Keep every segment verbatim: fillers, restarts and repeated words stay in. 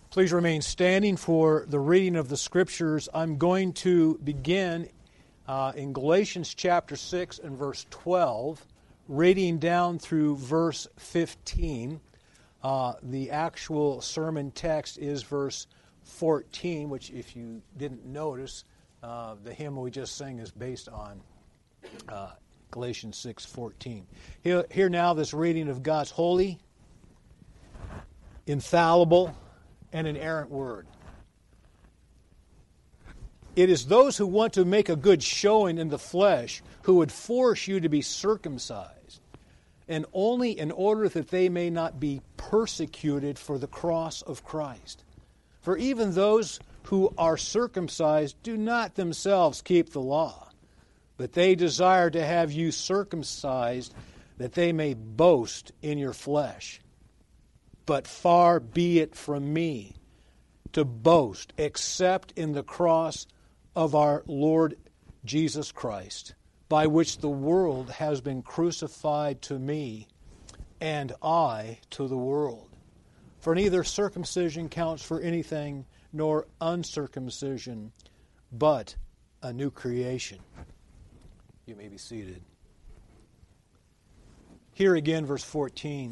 Please remain standing for the reading of the Scriptures. I'm going to begin uh, in Galatians chapter six and verse twelve, reading down through verse fifteen. Uh, the actual sermon text is verse fourteen, which, if you didn't notice, uh, the hymn we just sang is based on uh, Galatians six fourteen. Here, here now this reading of God's holy, infallible, and inerrant word. It is those who want to make a good showing in the flesh who would force you to be circumcised, and only in order that they may not be persecuted for the cross of Christ. For even those who are circumcised do not themselves keep the law, but they desire to have you circumcised that they may boast in your flesh. But far be it from me to boast except in the cross of our Lord Jesus Christ, by which the world has been crucified to me, and I to the world. For neither circumcision counts for anything, nor uncircumcision, but a new creation. You may be seated. Here again, verse fourteen.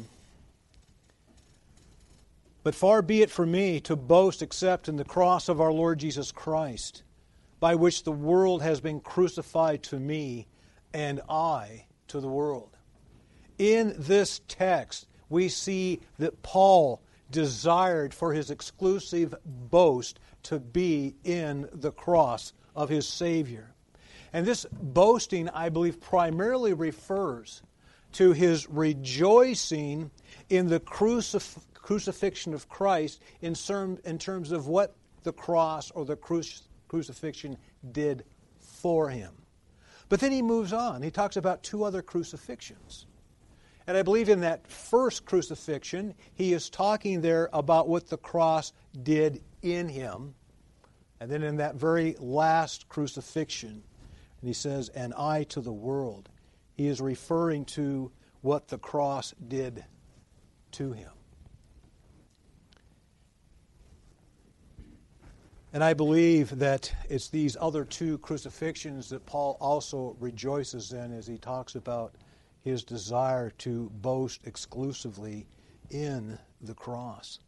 But far be it from me to boast except in the cross of our Lord Jesus Christ, by which the world has been crucified to me, and I to the world. In this text, we see that Paul desired for his exclusive boast to be in the cross of his Savior. And this boasting, I believe, primarily refers to his rejoicing in the crucif- crucifixion of Christ in, term, in terms of what the cross or the cruci- crucifixion did for him. But then he moves on. He talks about two other crucifixions. And I believe in that first crucifixion, he is talking there about what the cross did in him. And then in that very last crucifixion, and he says, and I to the world, he is referring to what the cross did to him. And I believe that it's these other two crucifixions that Paul also rejoices in as he talks about his desire to boast exclusively in the cross.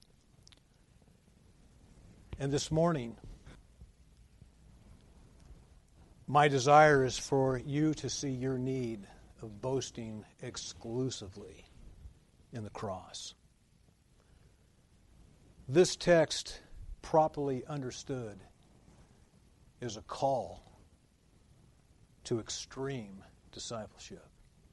And this morning, my desire is for you to see your need of boasting exclusively in the cross. This text, properly understood, is a call to extreme discipleship.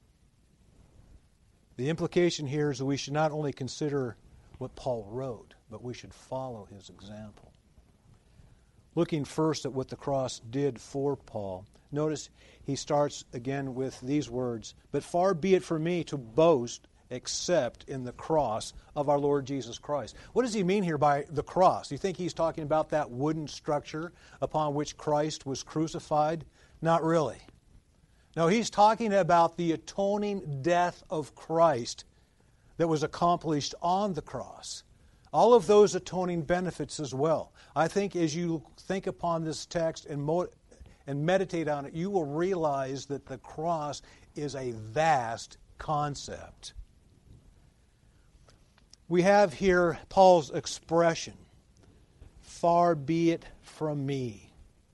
The implication here is that we should not only consider what Paul wrote, but we should follow his example. Looking first at what the cross did for Paul, notice he starts again with these words, but far be it from me to boast except in the cross of our Lord Jesus Christ. What does he mean here by the cross? Do you think he's talking about that wooden structure upon which Christ was crucified? Not really. No, he's talking about the atoning death of Christ that was accomplished on the cross. All of those atoning benefits as well. I think as you think upon this text and, mo- and meditate on it, you will realize that the cross is a vast concept. We have here Paul's expression, far be it from me.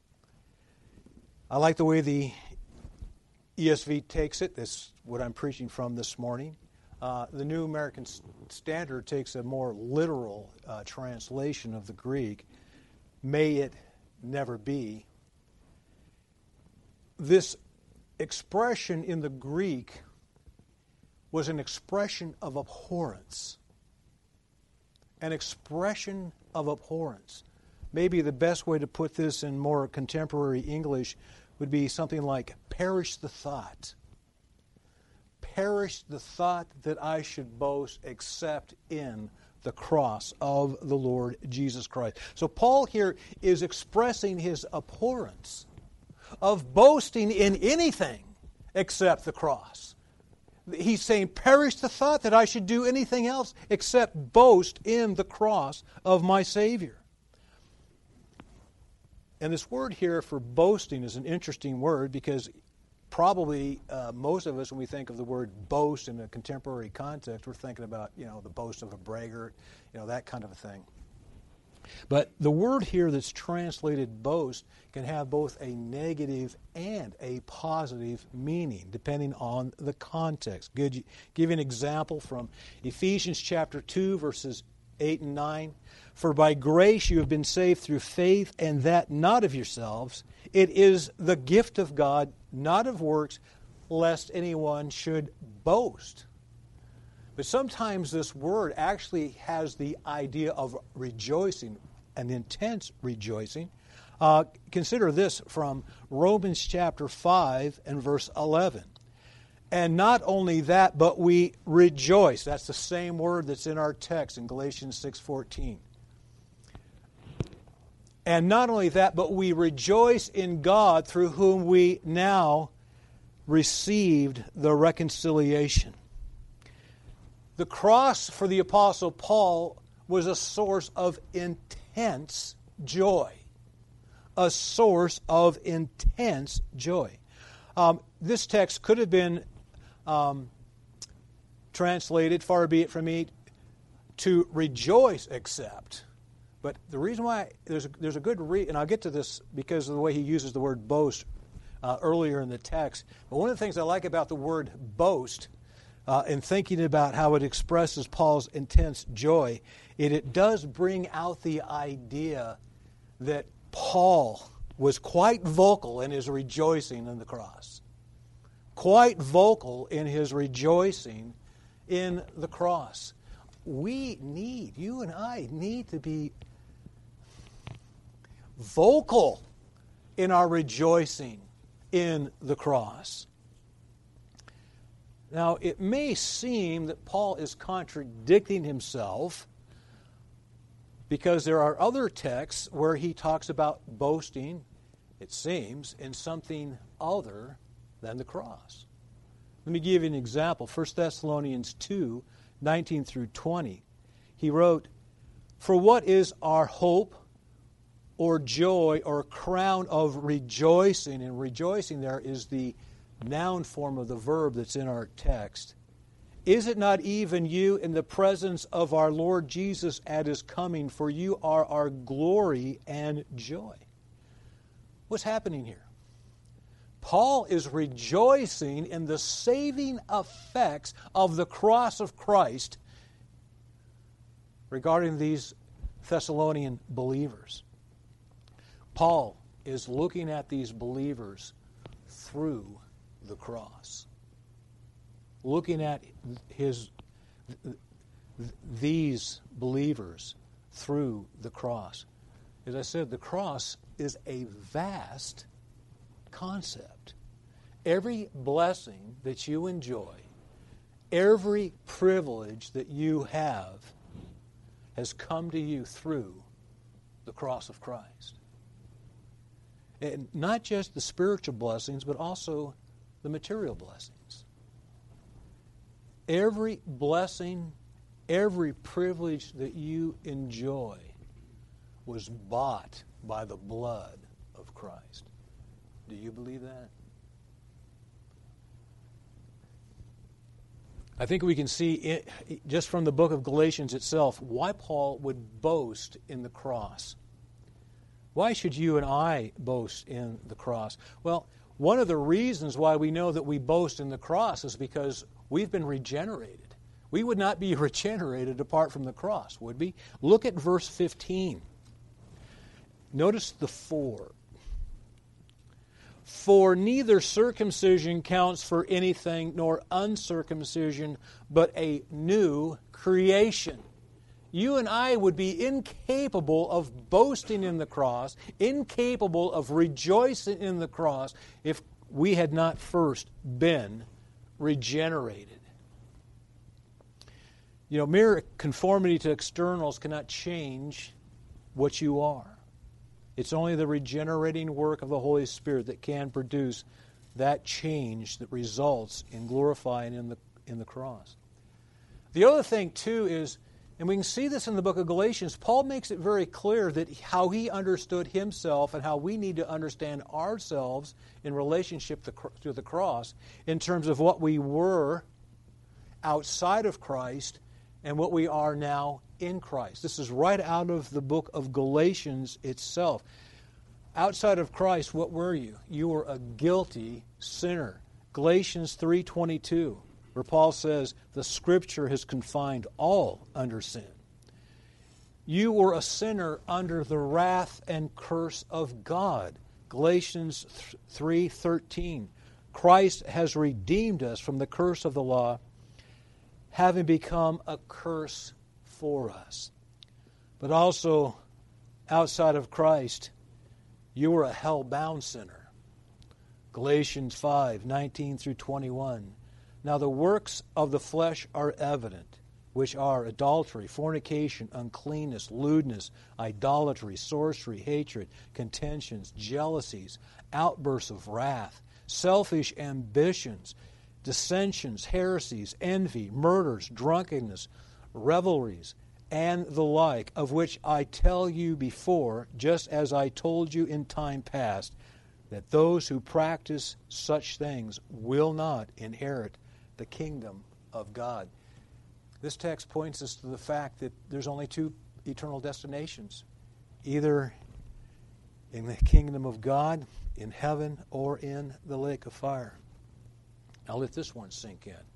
I like the way the E S V takes it. This is what I'm preaching from this morning. Uh, the New American Standard takes a more literal uh, translation of the Greek, may it never be. This expression in the Greek was an expression of abhorrence. An expression of abhorrence. Maybe the best way to put this in more contemporary English would be something like, perish the thought. Perish the thought that I should boast except in the cross of the Lord Jesus Christ. So Paul here is expressing his abhorrence of boasting in anything except the cross. He's saying, perish the thought that I should do anything else except boast in the cross of my Savior. And this word here for boasting is an interesting word because probably uh, most of us, when we think of the word boast in a contemporary context, we're thinking about, you know, the boast of a braggart, you know, that kind of a thing. But the word here that's translated boast can have both a negative and a positive meaning, depending on the context. Good. Give you an example from Ephesians chapter two, verses eight and nine. For by grace you have been saved through faith, and that not of yourselves. It is the gift of God, not of works, lest anyone should boast. But sometimes this word actually has the idea of rejoicing, an intense rejoicing. Uh, consider this from Romans chapter five and verse eleven. And not only that, but we rejoice. That's the same word that's in our text in Galatians six fourteen. And not only that, but we rejoice in God through whom we now received the reconciliation. The cross for the Apostle Paul was a source of intense joy. A source of intense joy. Um, this text could have been um, translated, far be it from me, to rejoice except. But the reason why, there's a, there's a good reason, and I'll get to this because of the way he uses the word boast uh, earlier in the text. But one of the things I like about the word boast, Uh, and thinking about how it expresses Paul's intense joy, it, it does bring out the idea that Paul was quite vocal in his rejoicing in the cross. Quite vocal in his rejoicing in the cross. We need, you and I need to be vocal in our rejoicing in the cross. Now, it may seem that Paul is contradicting himself because there are other texts where he talks about boasting, it seems, in something other than the cross. Let me give you an example. First Thessalonians two, nineteen through twenty. He wrote, for what is our hope or joy or crown of rejoicing? And rejoicing there is the noun form of the verb that's in our text. Is it not even you in the presence of our Lord Jesus at his coming? For you are our glory and joy. What's happening here? Paul is rejoicing in the saving effects of the cross of Christ regarding these Thessalonian believers. Paul is looking at these believers through the cross. Looking at his these believers through the cross. As I said, the cross is a vast concept. Every blessing that you enjoy, every privilege that you have has come to you through the cross of Christ. And not just the spiritual blessings, but also the material blessings. Every blessing, every privilege that you enjoy was bought by the blood of Christ. Do you believe that? I think we can see, it, just from the book of Galatians itself, why Paul would boast in the cross. Why should you and I boast in the cross? Well, one of the reasons why we know that we boast in the cross is because we've been regenerated. We would not be regenerated apart from the cross, would we? Look at verse fifteen. Notice the for. For neither circumcision counts for anything, nor uncircumcision, but a new creation. You and I would be incapable of boasting in the cross, incapable of rejoicing in the cross, if we had not first been regenerated. You know, mere conformity to externals cannot change what you are. It's only the regenerating work of the Holy Spirit that can produce that change that results in glorifying in the in the cross. The other thing, too, is, and we can see this in the book of Galatians, Paul makes it very clear that how he understood himself and how we need to understand ourselves in relationship to the cross in terms of what we were outside of Christ and what we are now in Christ. This is right out of the book of Galatians itself. Outside of Christ, what were you? You were a guilty sinner. Galatians three twenty-two. Where Paul says, the Scripture has confined all under sin. You were a sinner under the wrath and curse of God. Galatians three thirteen. Christ has redeemed us from the curse of the law, having become a curse for us. But also, outside of Christ, you were a hell-bound sinner. Galatians five nineteen through twenty-one. Now the works of the flesh are evident, which are adultery, fornication, uncleanness, lewdness, idolatry, sorcery, hatred, contentions, jealousies, outbursts of wrath, selfish ambitions, dissensions, heresies, envy, murders, drunkenness, revelries, and the like, of which I tell you before, just as I told you in time past, that those who practice such things will not inherit the kingdom of God. This text points us to the fact that there's only two eternal destinations, either in the kingdom of God, in heaven, or in the lake of fire. Now let this one sink in.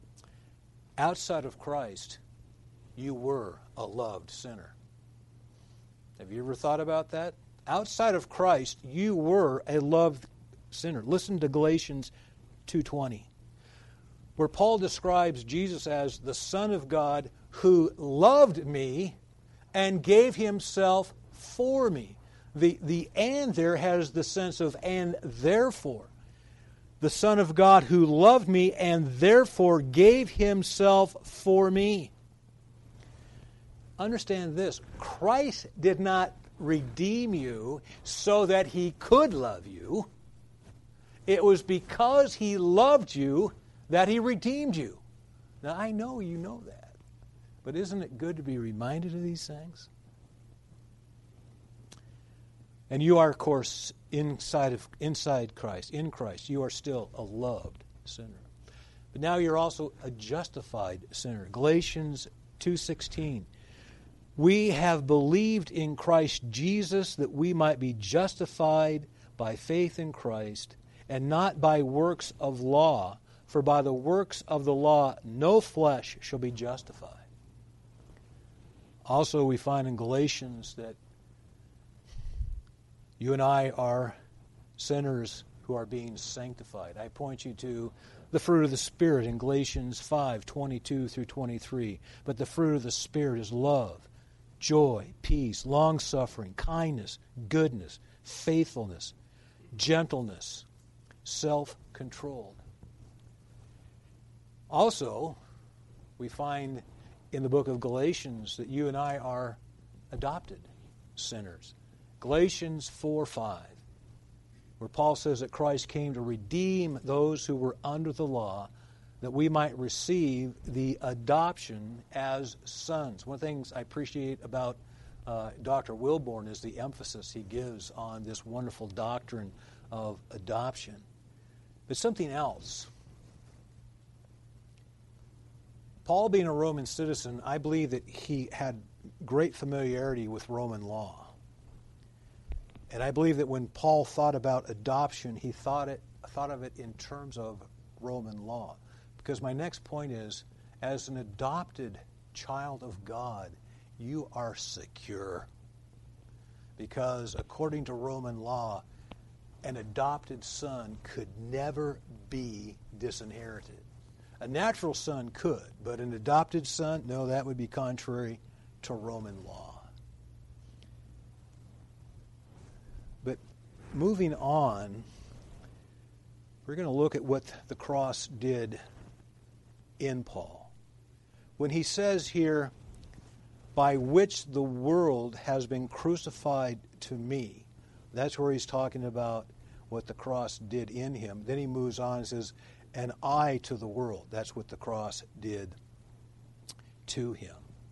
Outside of Christ, you were a loved sinner. Have you ever thought about that? Outside of Christ, you were a loved sinner. Listen to Galatians two twenty. Where Paul describes Jesus as the Son of God who loved me and gave himself for me. The, the and there has the sense of and therefore. The Son of God who loved me and therefore gave himself for me. Understand this. Christ did not redeem you so that he could love you. It was because he loved you that he redeemed you. Now, I know you know that, but isn't it good to be reminded of these things? And you are, of course, inside of inside Christ, in Christ. You are still a loved sinner. But now you're also a justified sinner. Galatians two sixteen. We have believed in Christ Jesus that we might be justified by faith in Christ and not by works of law. For by the works of the law no flesh shall be justified. Also we find in Galatians that you and I are sinners who are being sanctified. I point you to the fruit of the Spirit in Galatians five twenty-two through twenty-three. But the fruit of the Spirit is love, joy, peace, long-suffering, kindness, goodness, faithfulness, gentleness, self-control. Also, we find in the book of Galatians that you and I are adopted sinners. Galatians four five, where Paul says that Christ came to redeem those who were under the law, that we might receive the adoption as sons. One of the things I appreciate about uh, Doctor Wilborn is the emphasis he gives on this wonderful doctrine of adoption. But something else. Paul, being a Roman citizen, I believe that he had great familiarity with Roman law. And I believe that when Paul thought about adoption, he thought it thought of it in terms of Roman law. Because my next point is, as an adopted child of God, you are secure. Because according to Roman law, an adopted son could never be disinherited. A natural son could, but an adopted son, no, that would be contrary to Roman law. But moving on, we're going to look at what the cross did in Paul. When he says here, by which the world has been crucified to me, that's where he's talking about what the cross did in him. Then he moves on and says, and I to the world. That's what the cross did to him.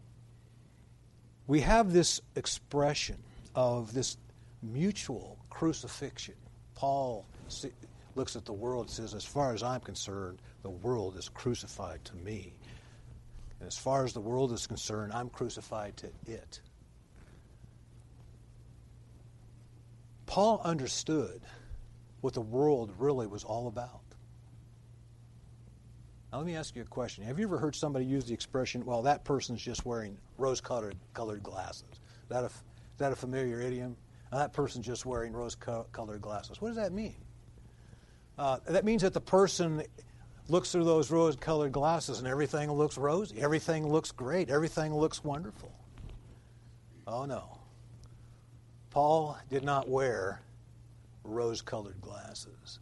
We have this expression of this mutual crucifixion. Paul looks at the world and says, as far as I'm concerned, the world is crucified to me. And as far as the world is concerned, I'm crucified to it. Paul understood what the world really was all about. Now let me ask you a question. Have you ever heard somebody use the expression, well, that person's just wearing rose-colored colored glasses? Is that a, is that a familiar idiom? Now, that person's just wearing rose-colored glasses. What does that mean? Uh, that means that the person looks through those rose-colored glasses and everything looks rosy. Everything looks great. Everything looks wonderful. Oh, no. Paul did not wear rose-colored glasses.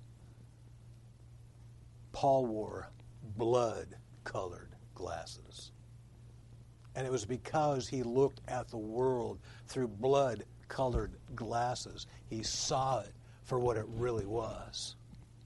Paul wore blood-colored glasses. And it was because he looked at the world through blood-colored glasses. He saw it for what it really was.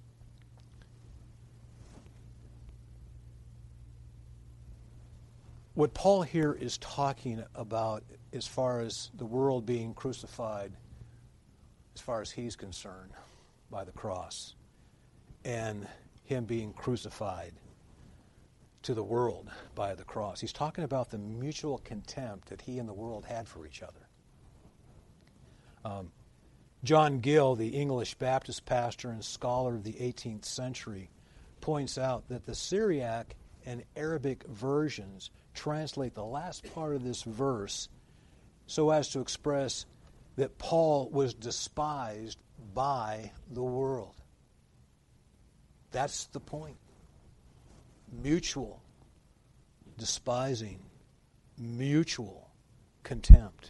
What Paul here is talking about as far as the world being crucified, as far as he's concerned, by the cross, and him being crucified to the world by the cross. He's talking about the mutual contempt that he and the world had for each other. Um, John Gill, the English Baptist pastor and scholar of the eighteenth century, points out that the Syriac and Arabic versions translate the last part of this verse so as to express that Paul was despised by the world. That's the point. Mutual despising, mutual contempt.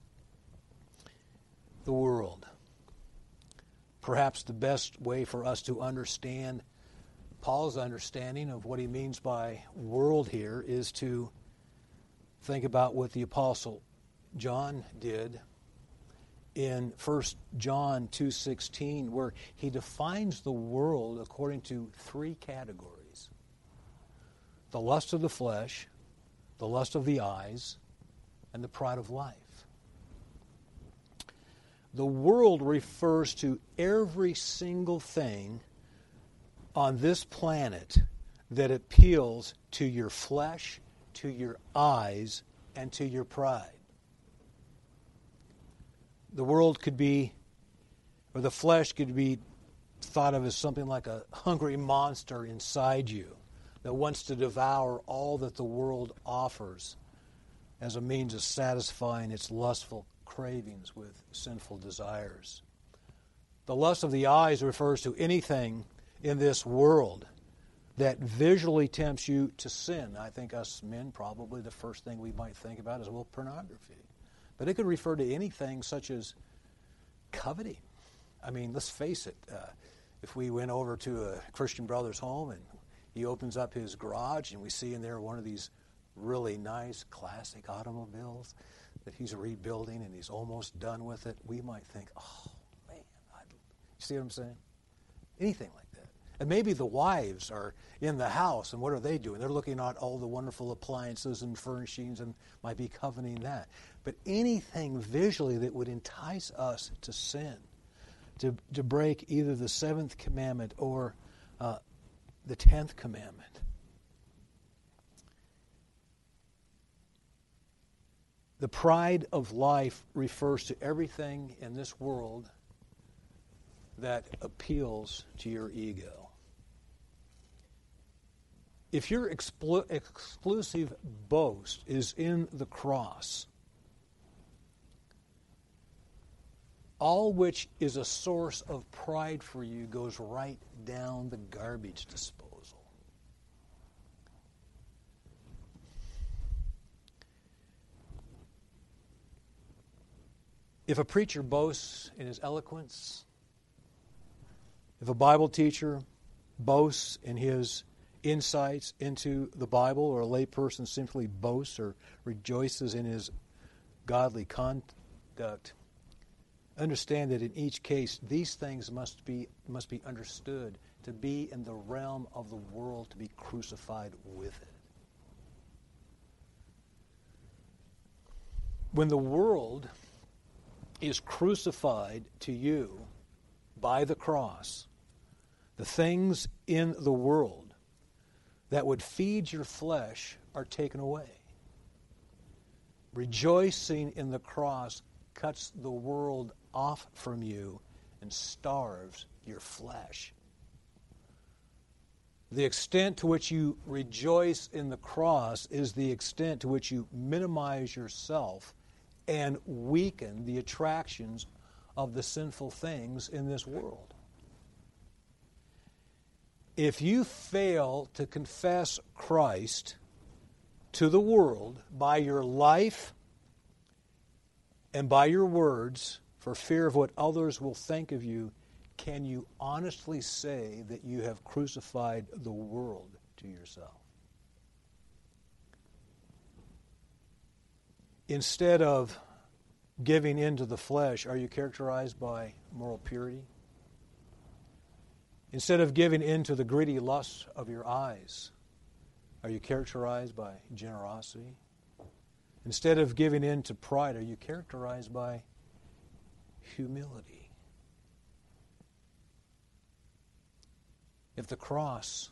The world. Perhaps the best way for us to understand Paul's understanding of what he means by world here is to think about what the Apostle John did in First John two sixteen, where he defines the world according to three categories. The lust of the flesh, the lust of the eyes, and the pride of life. The world refers to every single thing on this planet that appeals to your flesh, to your eyes, and to your pride. The world could be, or the flesh could be thought of as something like a hungry monster inside you that wants to devour all that the world offers as a means of satisfying its lustful cravings with sinful desires. The lust of the eyes refers to anything in this world that visually tempts you to sin. I think us men, probably the first thing we might think about is, well, pornography. But it could refer to anything such as coveting. I mean, let's face it. Uh, if we went over to a Christian brother's home and he opens up his garage and we see in there one of these really nice classic automobiles that he's rebuilding and he's almost done with it, we might think, oh, man. I'd... You see what I'm saying? Anything like that. And maybe the wives are in the house, and what are they doing? They're looking at all the wonderful appliances and furnishings and might be coveting that. But anything visually that would entice us to sin, to, to break either the seventh commandment or uh, the tenth commandment. The pride of life refers to everything in this world that appeals to your ego. If your expl- exclusive boast is in the cross, all which is a source of pride for you goes right down the garbage disposal. If a preacher boasts in his eloquence, if a Bible teacher boasts in his insights into the Bible, or a layperson simply boasts or rejoices in his godly conduct, understand that in each case, these things must be must be understood to be in the realm of the world, to be crucified with it. When the world is crucified to you by the cross, the things in the world that would feed your flesh are taken away. Rejoicing in the cross cuts the world off from you and starves your flesh. The extent to which you rejoice in the cross is the extent to which you minimize yourself and weaken the attractions of the sinful things in this world. If you fail to confess Christ to the world by your life and by your words for fear of what others will think of you, can you honestly say that you have crucified the world to yourself? Instead of giving in to the flesh, are you characterized by moral purity? Instead of giving in to the greedy lusts of your eyes, are you characterized by generosity? Instead of giving in to pride, are you characterized by humility? If the cross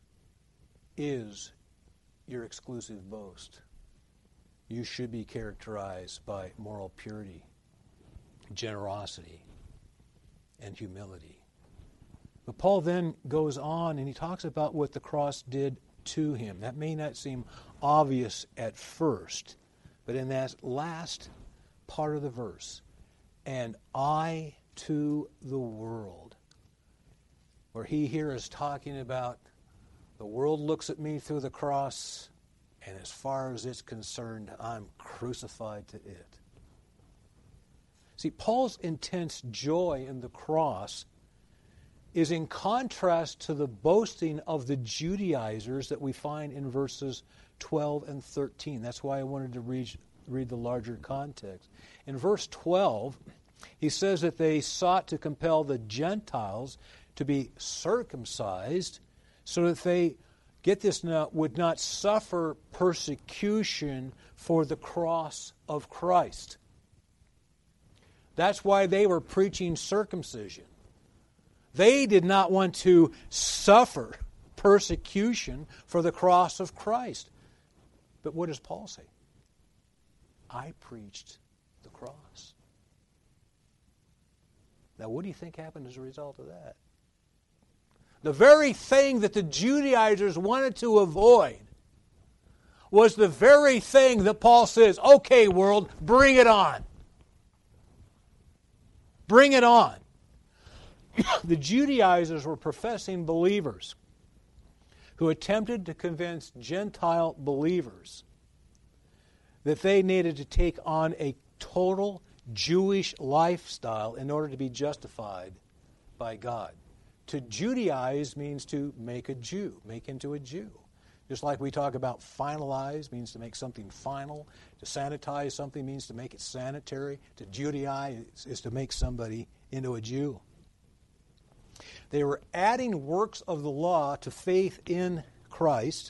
is your exclusive boast, you should be characterized by moral purity, generosity, and humility. But Paul then goes on and he talks about what the cross did to him. That may not seem obvious at first, but in that last part of the verse, and I to the world, where he here is talking about the world looks at me through the cross, and as far as it's concerned, I'm crucified to it. See, Paul's intense joy in the cross is in contrast to the boasting of the Judaizers that we find in verses twelve and thirteen. That's why I wanted to read, read the larger context. In verse twelve, he says that they sought to compel the Gentiles to be circumcised so that they, get this now, would not suffer persecution for the cross of Christ. That's why they were preaching circumcision. They did not want to suffer persecution for the cross of Christ. But what does Paul say? I preached the cross. Now, what do you think happened as a result of that? The very thing that the Judaizers wanted to avoid was the very thing that Paul says, okay, world, bring it on. Bring it on. The Judaizers were professing believers who attempted to convince Gentile believers that they needed to take on a total Jewish lifestyle in order to be justified by God. To Judaize means to make a Jew, make into a Jew. Just like we talk about finalize means to make something final. To sanitize something means to make it sanitary. To Judaize is to make somebody into a Jew. They were adding works of the law to faith in Christ.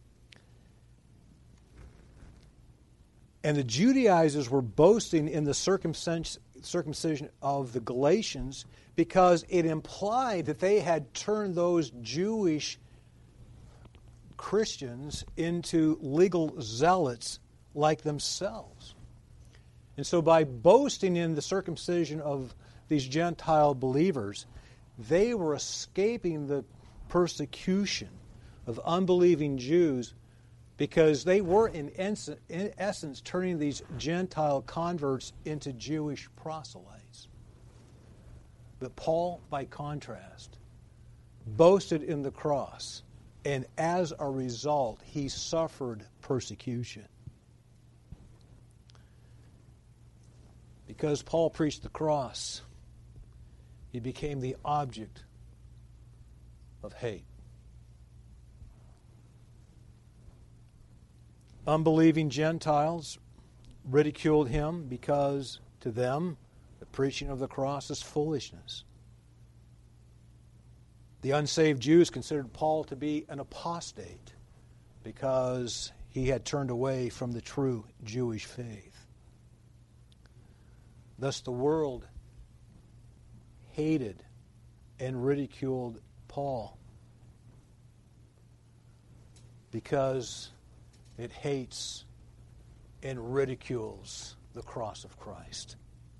And the Judaizers were boasting in the circumcision of the Galatians because it implied that they had turned those Jewish Christians into legal zealots like themselves. And so by boasting in the circumcision of these Gentile believers, they were escaping the persecution of unbelieving Jews because they were, in essence, turning these Gentile converts into Jewish proselytes. But Paul, by contrast, boasted in the cross, and as a result, he suffered persecution. Because Paul preached the cross, he became the object of hate. Unbelieving Gentiles ridiculed him because to them the preaching of the cross is foolishness. The unsaved Jews considered Paul to be an apostate because he had turned away from the true Jewish faith. Thus the world hated and ridiculed Paul because it hates and ridicules the cross of Christ.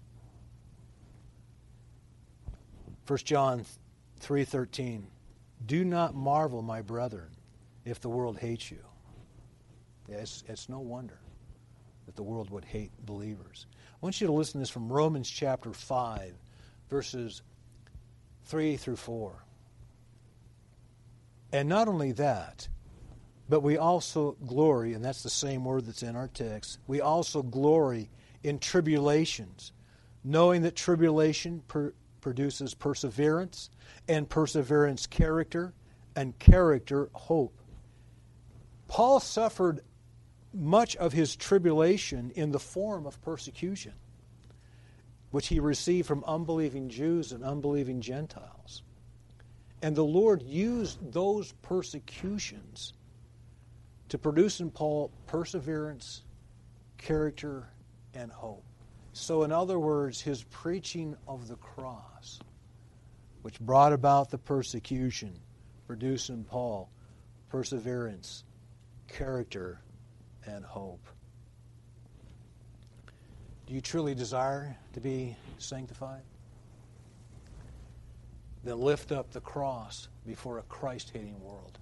First John three thirteen, do not marvel, my brethren, if the world hates you. Yeah, it's, it's no wonder that the world would hate believers. I want you to listen to this from Romans chapter five, verses three through four. And not only that, but we also glory, and that's the same word that's in our text, we also glory in tribulations, knowing that tribulation per, produces perseverance, and perseverance character, and character hope. Paul suffered much of his tribulation in the form of persecution, which he received from unbelieving Jews and unbelieving Gentiles. And the Lord used those persecutions to produce in Paul perseverance, character, and hope. So in other words, his preaching of the cross, which brought about the persecution, produced in Paul perseverance, character, and hope. Do you truly desire to be sanctified? Then lift up the cross before a Christ-hating world.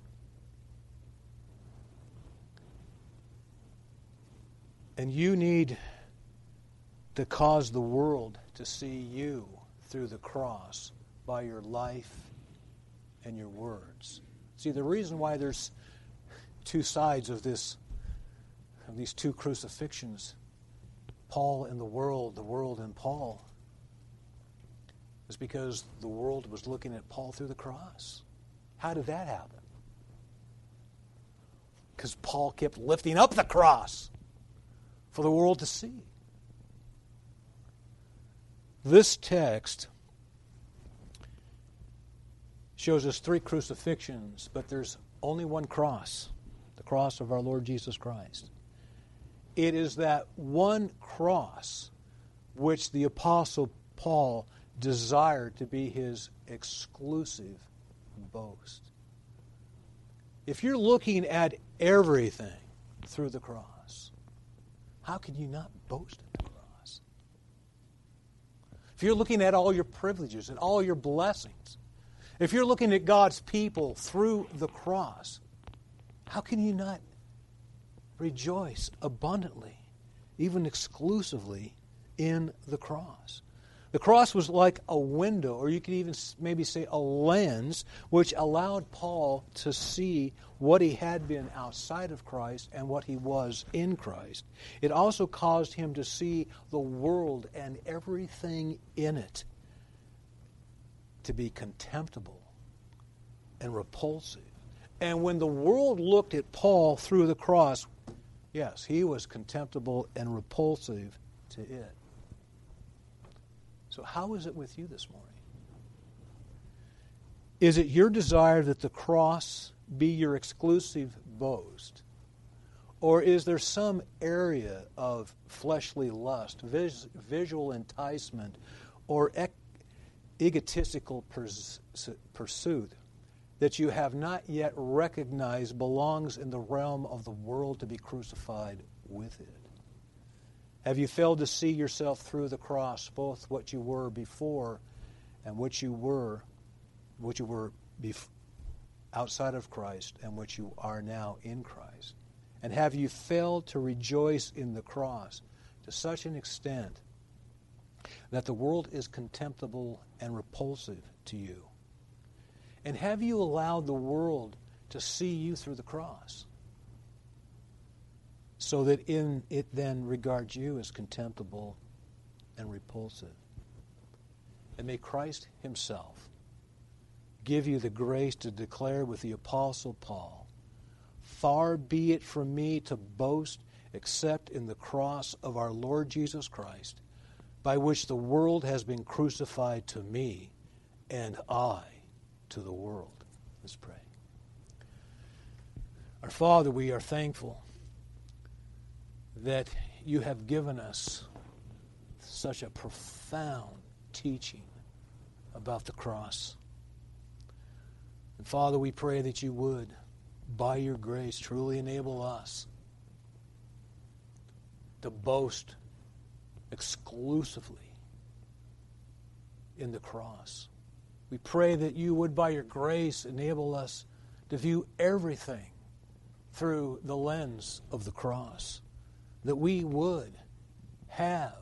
And you need to cause the world to see you through the cross by your life and your words. See, the reason why there's two sides of this, of these two crucifixions, Paul and the world, the world and Paul, is because the world was looking at Paul through the cross. How did that happen? Because Paul kept lifting up the cross for the world to see. This text shows us three crucifixions, but there's only one cross, the cross of our Lord Jesus Christ. It is that one cross which the Apostle Paul desired to be his exclusive boast. If you're looking at everything through the cross, how can you not boast in the cross? If you're looking at all your privileges and all your blessings, if you're looking at God's people through the cross, how can you not rejoice abundantly, even exclusively, in the cross? The cross was like a window, or you could even maybe say a lens, which allowed Paul to see what he had been outside of Christ and what he was in Christ. It also caused him to see the world and everything in it to be contemptible and repulsive. And when the world looked at Paul through the cross, yes, he was contemptible and repulsive to it. So how is it with you this morning? Is it your desire that the cross be your exclusive boast? Or is there some area of fleshly lust, vis- visual enticement, or ec- egotistical pers- pursuit that you have not yet recognized belongs in the realm of the world to be crucified with it? Have you failed to see yourself through the cross, both what you were before and what you were, what you were bef- outside of Christ and what you are now in Christ? And have you failed to rejoice in the cross to such an extent that the world is contemptible and repulsive to you? And have you allowed the world to see you through the cross, so that in it then regards you as contemptible and repulsive? And may Christ himself give you the grace to declare with the Apostle Paul, "Far be it from me to boast except in the cross of our Lord Jesus Christ, by which the world has been crucified to me, and I to the world. Let's pray. Our Father, we are thankful that you have given us such a profound teaching about the cross. And Father, we pray that you would, by your grace, truly enable us to boast exclusively in the cross. We pray that you would, by your grace, enable us to view everything through the lens of the cross, that we would have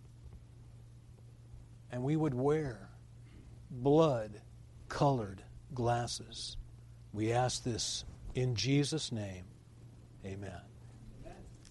and we would wear blood-colored glasses. We ask this in Jesus' name. Amen.